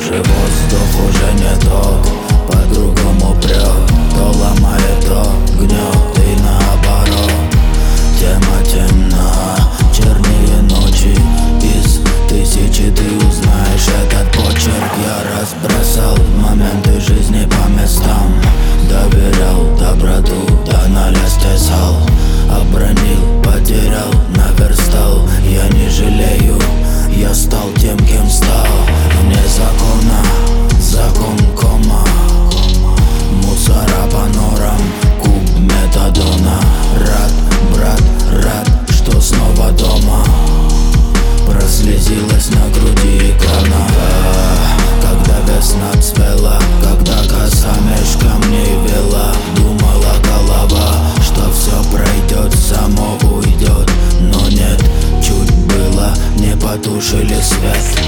Даже воздух уже не тот, по-другому прет. То ломает, то гнет и наоборот. Тема темна, чернее ночи. Из тысячи ты узнаешь этот почерк. Я разбросал моменты жизни по местам. Доверял доброту, до ноля стесал. Обронил, потерял, наверстал. Я не жалею, я стал тем, кем стал. Вне закона, закон кома. Мусора по норам, куб метадона. Рад, брат, рад, что снова дома. Прослезилась на груди икона. Когда весна цвела, когда коса меж камней вела. Думала голова, что все пройдет, само уйдет. Но нет, чуть было, не потушили свет.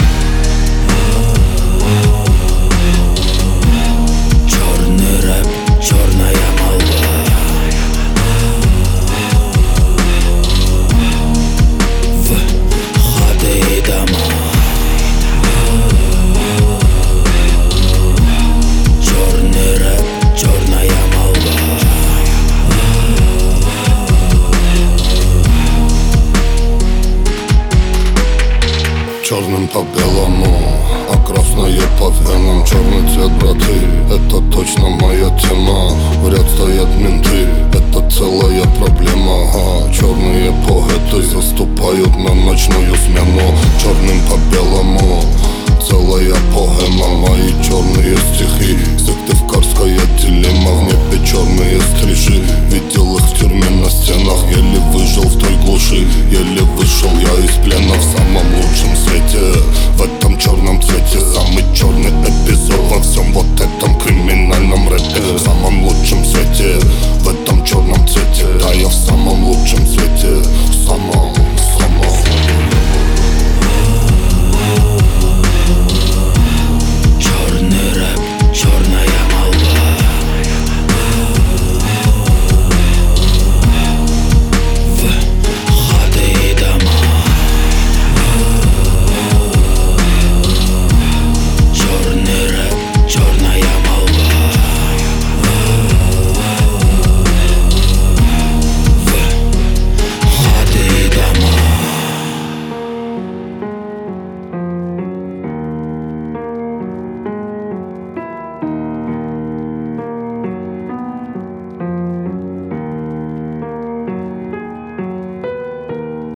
Черный рэп, черная молва. В хаты и дома. Черный рэп, черная молва. Черным по белому, а красное по венам. Черный цвет, браты, это точно моя тема. В ряд стоят менты, это целая проблема. Черные поэты заступают на ночную смену. Черным по белому, целая поэма.